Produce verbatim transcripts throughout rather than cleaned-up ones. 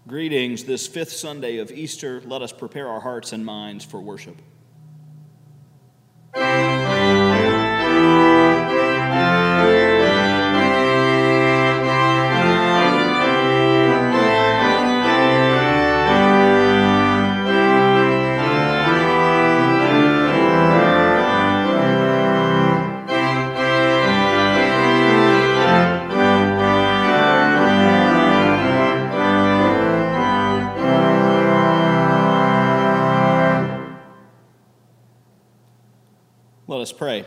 Greetings, this fifth Sunday of Easter. Let us prepare our hearts and minds for worship. Let us pray.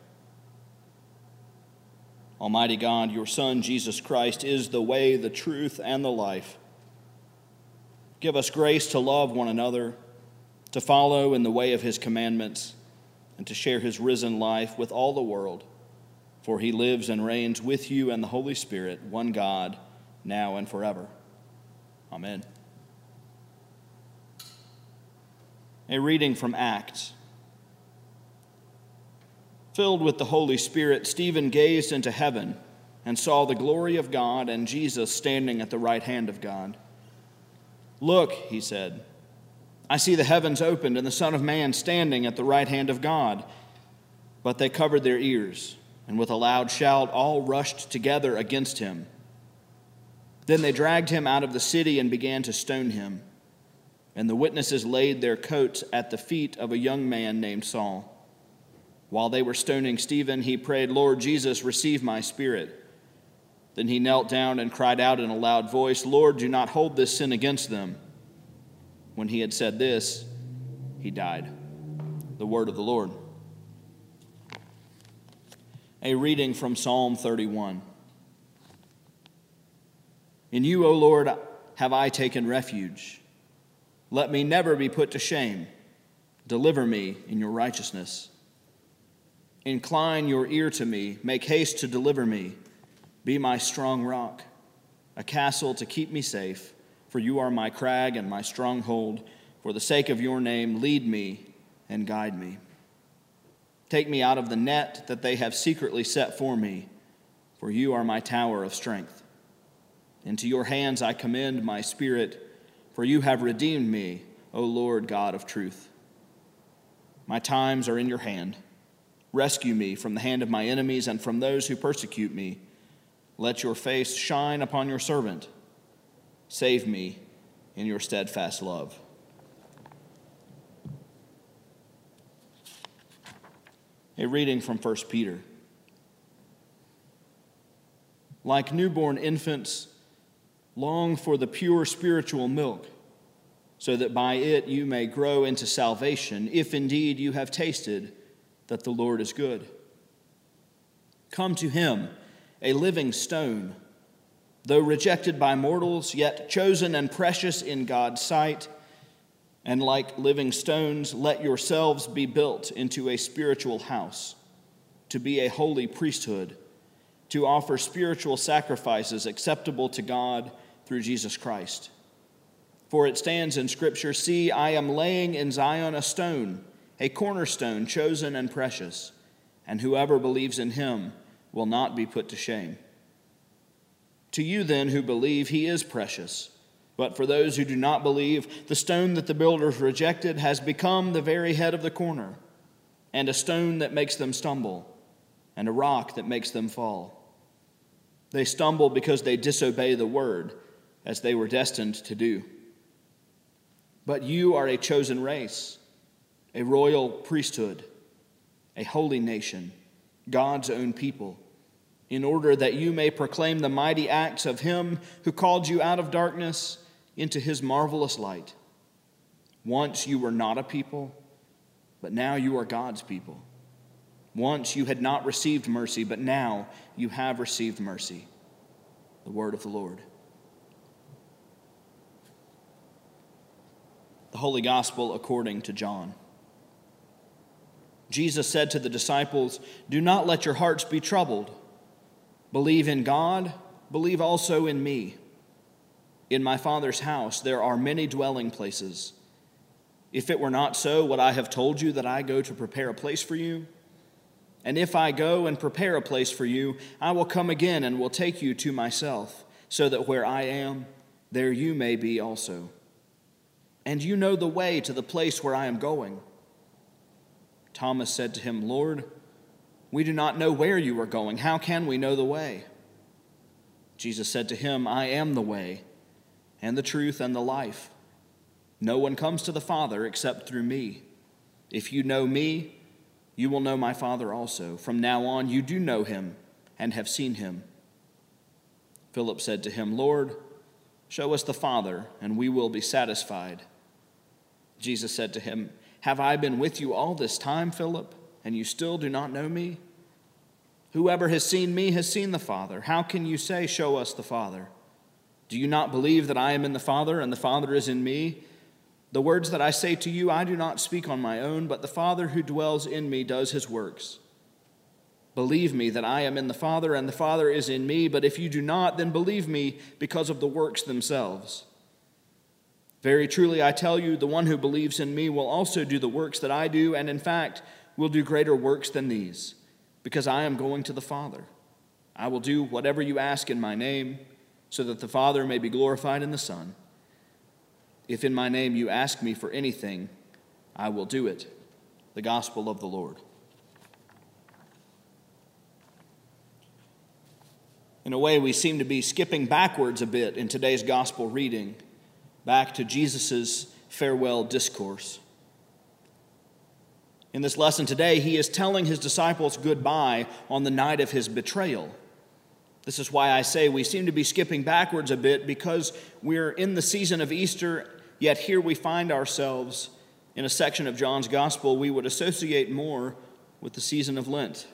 Almighty God, your Son, Jesus Christ, is the way, the truth, and the life. Give us grace to love one another, to follow in the way of his commandments, and to share his risen life with all the world. For he lives and reigns with you and the Holy Spirit, one God, now and forever. Amen. A reading from Acts. Filled with the Holy Spirit, Stephen gazed into heaven and saw the glory of God and Jesus standing at the right hand of God. "Look," he said, "I see the heavens opened and the Son of Man standing at the right hand of God." But they covered their ears, and with a loud shout all rushed together against him. Then they dragged him out of the city and began to stone him. And the witnesses laid their coats at the feet of a young man named Saul. While they were stoning Stephen, he prayed, "Lord Jesus, receive my spirit." Then he knelt down and cried out in a loud voice, "Lord, do not hold this sin against them." When he had said this, he died. The word of the Lord. A reading from Psalm thirty-one. In you, O Lord, have I taken refuge. Let me never be put to shame. Deliver me in your righteousness. Incline your ear to me, make haste to deliver me. Be my strong rock, a castle to keep me safe, for you are my crag and my stronghold. For the sake of your name, lead me and guide me. Take me out of the net that they have secretly set for me, for you are my tower of strength. Into your hands I commend my spirit, for you have redeemed me, O Lord God of truth. My times are in your hand. Rescue me from the hand of my enemies and from those who persecute me. Let your face shine upon your servant. Save me in your steadfast love. A reading from First Peter. Like newborn infants, long for the pure spiritual milk, so that by it you may grow into salvation, if indeed you have tasted that the Lord is good. Come to him, a living stone, though rejected by mortals, yet chosen and precious in God's sight. And like living stones, let yourselves be built into a spiritual house, to be a holy priesthood, to offer spiritual sacrifices acceptable to God through Jesus Christ. For it stands in Scripture, "See, I am laying in Zion a stone, a cornerstone chosen and precious, and whoever believes in him will not be put to shame." To you then who believe, he is precious. But for those who do not believe, the stone that the builders rejected has become the very head of the corner, and a stone that makes them stumble, and a rock that makes them fall. They stumble because they disobey the word, as they were destined to do. But you are a chosen race, a royal priesthood, a holy nation, God's own people, in order that you may proclaim the mighty acts of him who called you out of darkness into his marvelous light. Once you were not a people, but now you are God's people. Once you had not received mercy, but now you have received mercy. The word of the Lord. The Holy Gospel according to John. Jesus said to the disciples, "Do not let your hearts be troubled. Believe in God, believe also in me. In my Father's house there are many dwelling places. If it were not so, would I have told you that I go to prepare a place for you? And if I go and prepare a place for you, I will come again and will take you to myself, so that where I am, there you may be also. And you know the way to the place where I am going." Thomas said to him, "Lord, we do not know where you are going. How can we know the way?" Jesus said to him, "I am the way, and the truth, and the life. No one comes to the Father except through me. If you know me, you will know my Father also. From now on, you do know him and have seen him." Philip said to him, "Lord, show us the Father, and we will be satisfied." Jesus said to him, "Have I been with you all this time, Philip, and you still do not know me? Whoever has seen me has seen the Father. How can you say, 'Show us the Father'? Do you not believe that I am in the Father, and the Father is in me? The words that I say to you, I do not speak on my own, but the Father who dwells in me does his works. Believe me that I am in the Father, and the Father is in me, but if you do not, then believe me because of the works themselves. Very truly I tell you, the one who believes in me will also do the works that I do, and in fact will do greater works than these, because I am going to the Father. I will do whatever you ask in my name, so that the Father may be glorified in the Son. If in my name you ask me for anything, I will do it." The Gospel of the Lord. In a way, we seem to be skipping backwards a bit in today's gospel reading, back to Jesus' farewell discourse. In this lesson today, he is telling his disciples goodbye on the night of his betrayal. This is why I say we seem to be skipping backwards a bit, because we're in the season of Easter, yet here we find ourselves in a section of John's gospel we would associate more with the season of Lent.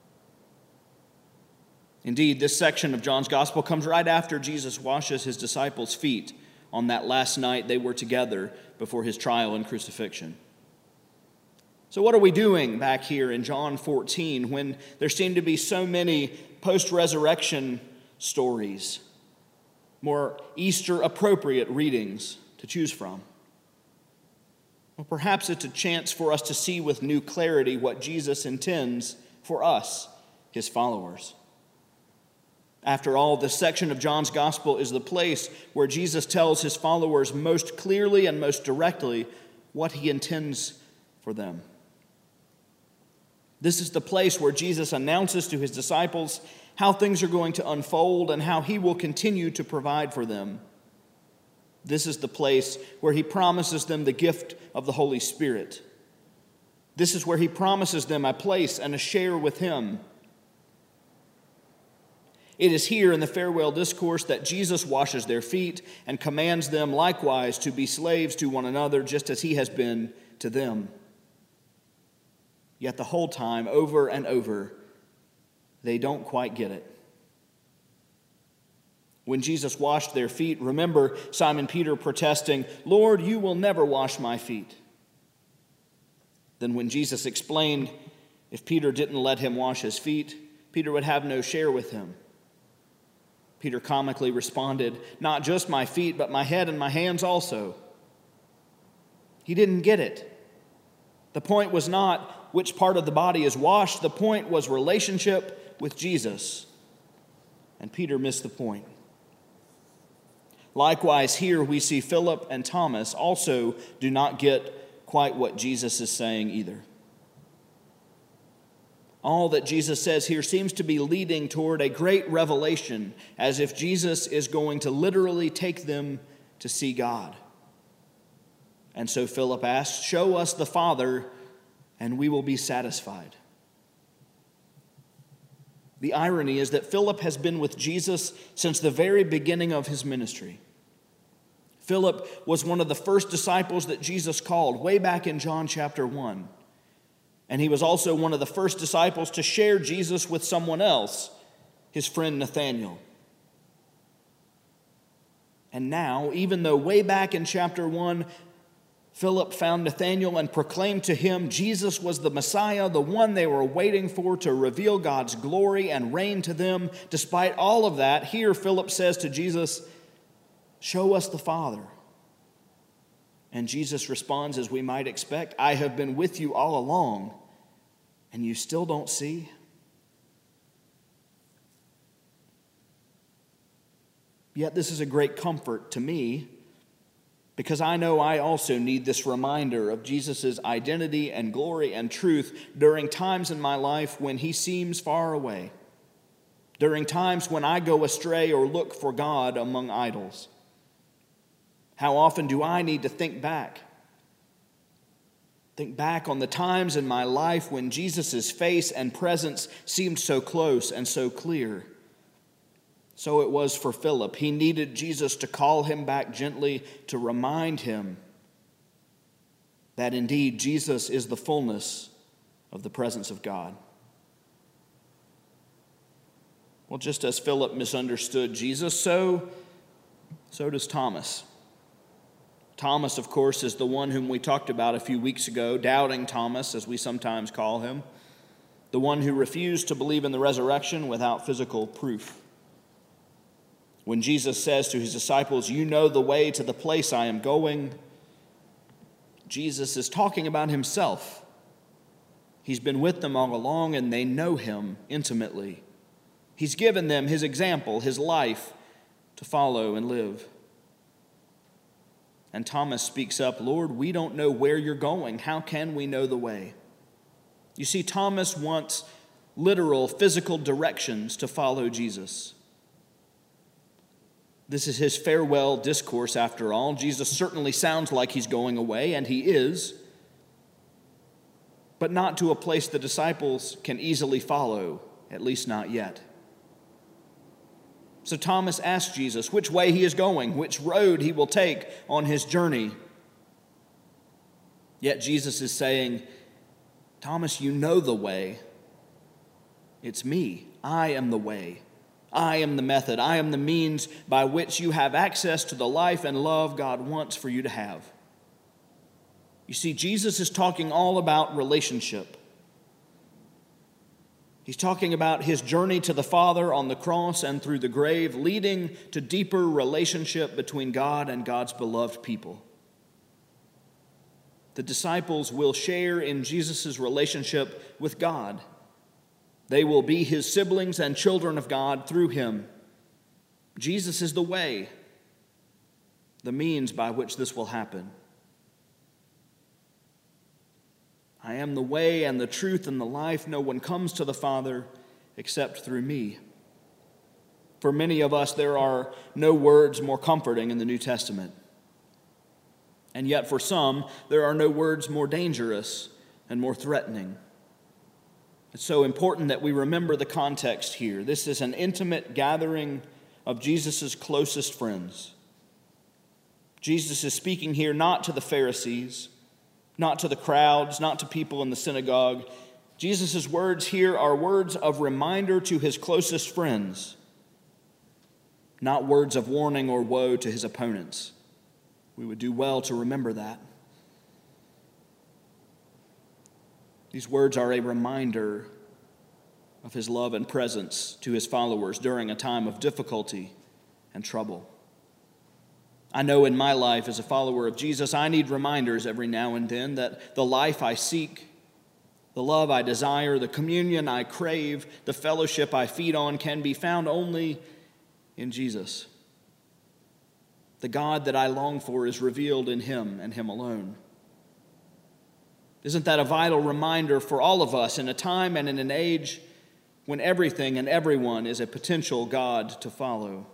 Indeed, this section of John's gospel comes right after Jesus washes his disciples' feet on that last night they were together before his trial and crucifixion. So what are we doing back here in John fourteen when there seem to be so many post-resurrection stories, more Easter-appropriate readings to choose from? Well, perhaps it's a chance for us to see with new clarity what Jesus intends for us, his followers. After all, this section of John's gospel is the place where Jesus tells his followers most clearly and most directly what he intends for them. This is the place where Jesus announces to his disciples how things are going to unfold and how he will continue to provide for them. This is the place where he promises them the gift of the Holy Spirit. This is where he promises them a place and a share with him. It is here in the farewell discourse that Jesus washes their feet and commands them likewise to be slaves to one another, just as he has been to them. Yet the whole time, over and over, they don't quite get it. When Jesus washed their feet, remember Simon Peter protesting, "Lord, you will never wash my feet." Then when Jesus explained if Peter didn't let him wash his feet, Peter would have no share with him. Peter comically responded, "Not just my feet, but my head and my hands also." He didn't get it. The point was not which part of the body is washed. The point was relationship with Jesus. And Peter missed the point. Likewise, here we see Philip and Thomas also do not get quite what Jesus is saying either. All that Jesus says here seems to be leading toward a great revelation, as if Jesus is going to literally take them to see God. And so Philip asks, "Show us the Father, and we will be satisfied." The irony is that Philip has been with Jesus since the very beginning of his ministry. Philip was one of the first disciples that Jesus called way back in John chapter one. And he was also one of the first disciples to share Jesus with someone else, his friend Nathanael. And now, even though way back in chapter one, Philip found Nathanael and proclaimed to him Jesus was the Messiah, the one they were waiting for to reveal God's glory and reign to them, despite all of that, here Philip says to Jesus, "Show us the Father." And Jesus responds, as we might expect, "I have been with you all along, and you still don't see?" Yet this is a great comfort to me, because I know I also need this reminder of Jesus' identity and glory and truth during times in my life when he seems far away, during times when I go astray or look for God among idols. How often do I need to think back? Think back on the times in my life when Jesus' face and presence seemed so close and so clear. So it was for Philip. He needed Jesus to call him back gently, to remind him that indeed Jesus is the fullness of the presence of God. Well, just as Philip misunderstood Jesus, so, so does Thomas. Thomas, of course, is the one whom we talked about a few weeks ago, doubting Thomas, as we sometimes call him, the one who refused to believe in the resurrection without physical proof. When Jesus says to his disciples, "You know the way to the place I am going," Jesus is talking about himself. He's been with them all along, and they know him intimately. He's given them his example, his life to follow and live. And Thomas speaks up, "Lord, we don't know where you're going. How can we know the way?" You see, Thomas wants literal, physical directions to follow Jesus. This is his farewell discourse, after all. Jesus certainly sounds like he's going away, and he is, but not to a place the disciples can easily follow, at least not yet. So Thomas asks Jesus which way he is going, which road he will take on his journey. Yet Jesus is saying, "Thomas, you know the way. It's me. I am the way. I am the method. I am the means by which you have access to the life and love God wants for you to have." You see, Jesus is talking all about relationship. He's talking about his journey to the Father on the cross and through the grave, leading to deeper relationship between God and God's beloved people. The disciples will share in Jesus' relationship with God. They will be his siblings and children of God through him. Jesus is the way, the means by which this will happen. "I am the way and the truth and the life. No one comes to the Father except through me." For many of us, there are no words more comforting in the New Testament. And yet for some, there are no words more dangerous and more threatening. It's so important that we remember the context here. This is an intimate gathering of Jesus' closest friends. Jesus is speaking here not to the Pharisees, not to the crowds, not to people in the synagogue. Jesus' words here are words of reminder to his closest friends, not words of warning or woe to his opponents. We would do well to remember that. These words are a reminder of his love and presence to his followers during a time of difficulty and trouble. I know in my life as a follower of Jesus, I need reminders every now and then that the life I seek, the love I desire, the communion I crave, the fellowship I feed on can be found only in Jesus. The God that I long for is revealed in him and him alone. Isn't that a vital reminder for all of us in a time and in an age when everything and everyone is a potential God to follow?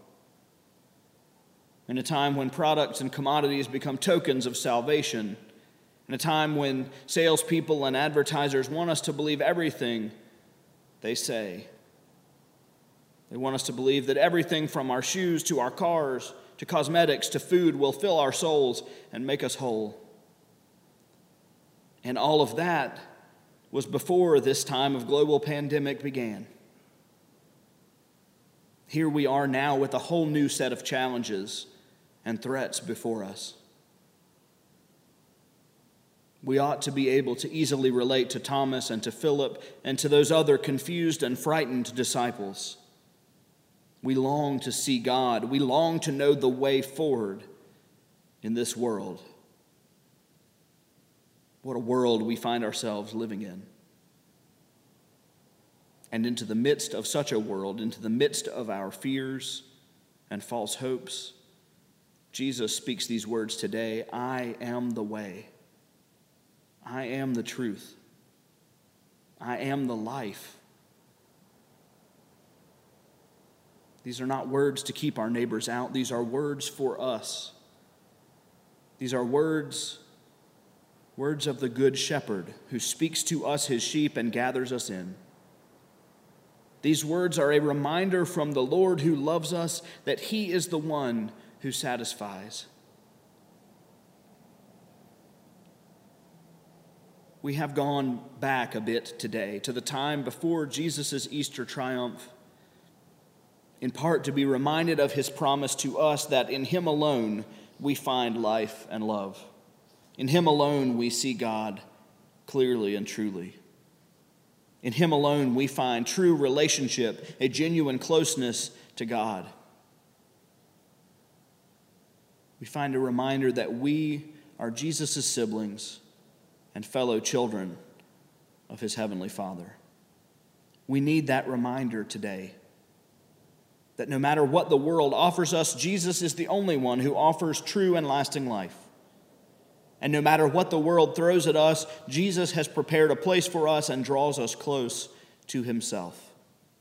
In a time when products and commodities become tokens of salvation, in a time when salespeople and advertisers want us to believe everything they say. They want us to believe that everything from our shoes to our cars to cosmetics to food will fill our souls and make us whole. And all of that was before this time of global pandemic began. Here we are now with a whole new set of challenges and threats before us. We ought to be able to easily relate to Thomas and to Philip and to those other confused and frightened disciples. We long to see God. We long to know the way forward in this world. What a world we find ourselves living in. And into the midst of such a world, into the midst of our fears and false hopes, Jesus speaks these words today: I am the way. I am the truth. I am the life. These are not words to keep our neighbors out. These are words for us. These are words, words of the Good Shepherd who speaks to us, his sheep, and gathers us in. These words are a reminder from the Lord who loves us that he is the one who satisfies. We have gone back a bit today to the time before Jesus' Easter triumph, in part to be reminded of his promise to us that in him alone we find life and love. In him alone we see God clearly and truly. In him alone we find true relationship, a genuine closeness to God. We find a reminder that we are Jesus' siblings and fellow children of his heavenly Father. We need that reminder today, that no matter what the world offers us, Jesus is the only one who offers true and lasting life. And no matter what the world throws at us, Jesus has prepared a place for us and draws us close to himself.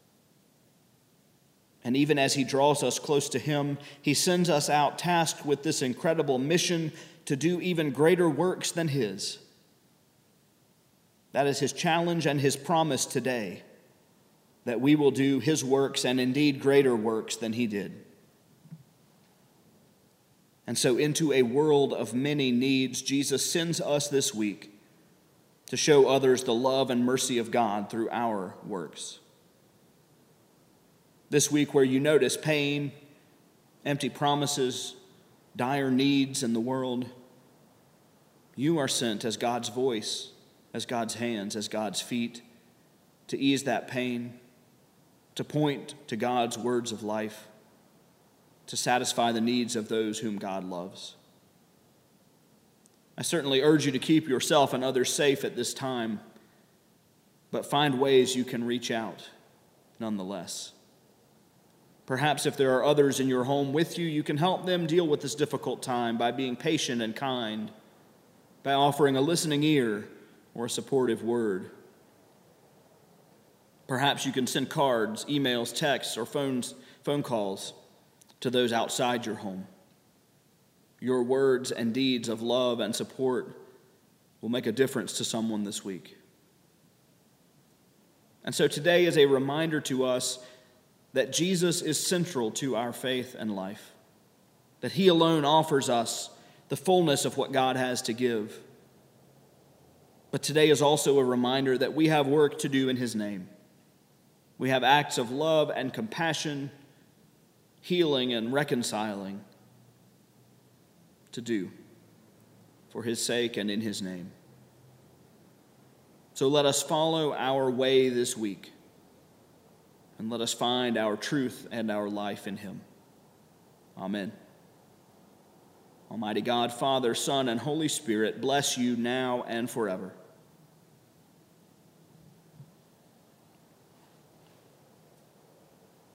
And even as he draws us close to him, he sends us out tasked with this incredible mission to do even greater works than his. That is his challenge and his promise today, that we will do his works and indeed greater works than he did. And so into a world of many needs, Jesus sends us this week to show others the love and mercy of God through our works. This week where you notice pain, empty promises, dire needs in the world, you are sent as God's voice, as God's hands, as God's feet, to ease that pain, to point to God's words of life, to satisfy the needs of those whom God loves. I certainly urge you to keep yourself and others safe at this time, but find ways you can reach out nonetheless. Perhaps if there are others in your home with you, you can help them deal with this difficult time by being patient and kind, by offering a listening ear or a supportive word. Perhaps you can send cards, emails, texts, or phones, phone calls to those outside your home. Your words and deeds of love and support will make a difference to someone this week. And so today is a reminder to us that Jesus is central to our faith and life, that he alone offers us the fullness of what God has to give. But today is also a reminder that we have work to do in his name. We have acts of love and compassion, healing and reconciling to do for his sake and in his name. So let us follow our way this week, and let us find our truth and our life in him. Amen. Almighty God, Father, Son, and Holy Spirit, bless you now and forever.